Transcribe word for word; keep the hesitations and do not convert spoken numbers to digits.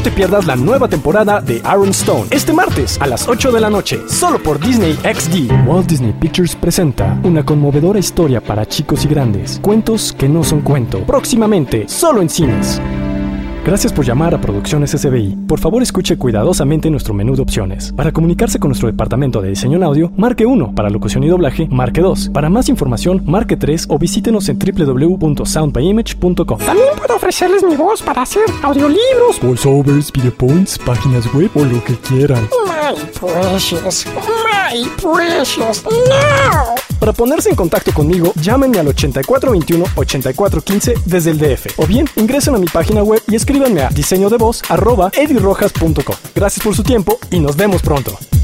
No te pierdas la nueva temporada de Iron Stone este martes a las ocho de la noche, solo por Disney X D. Walt Disney Pictures presenta una conmovedora historia para chicos y grandes. Cuentos que no son cuento. Próximamente, solo en cines. Gracias por llamar a Producciones S B I. Por favor, escuche cuidadosamente nuestro menú de opciones. Para comunicarse con nuestro departamento de diseño en audio, marque uno. Para locución y doblaje, marque dos. Para más información, marque tres o visítenos en doble u doble u doble u punto sound by image punto com. También puedo ofrecerles mi voz para hacer audiolibros, voiceovers, video points, páginas web o lo que quieran. My precious, my precious, no. Para ponerse en contacto conmigo, llámenme al ochenta y cuatro veintiuno, ochenta y cuatro quince desde el D F. O bien, ingresen a mi página web y escríbanme a diseño de voz arroba eddie rojas punto com. Gracias por su tiempo y nos vemos pronto.